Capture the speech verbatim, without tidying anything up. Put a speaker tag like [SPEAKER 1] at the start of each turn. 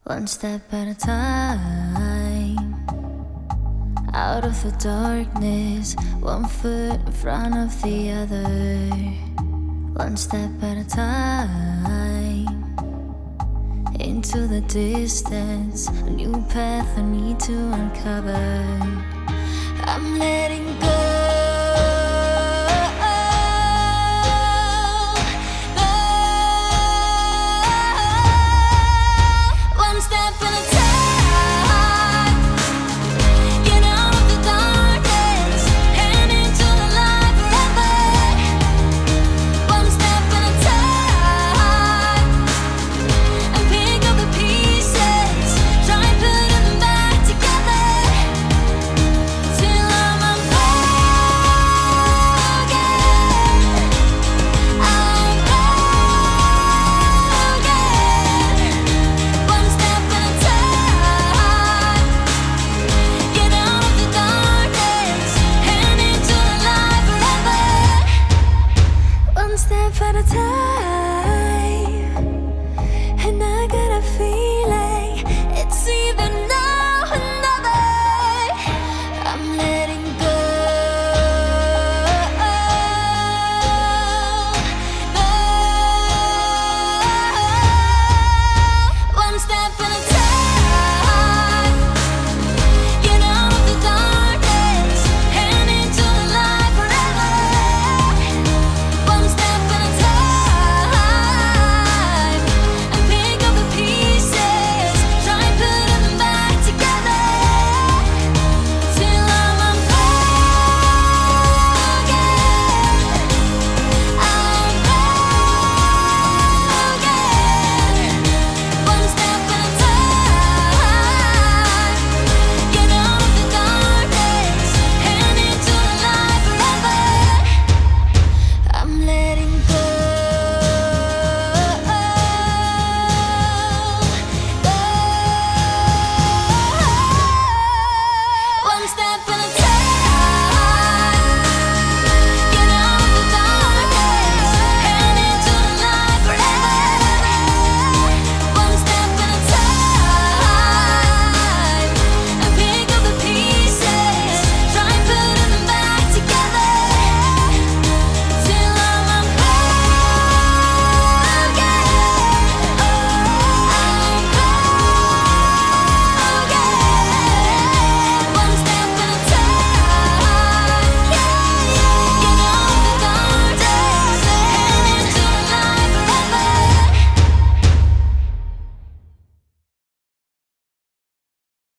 [SPEAKER 1] one step at a time. Out of the darkness, one foot in front of the other, one step at a time. Into the distance, a new path I need to uncover. I'm letting go.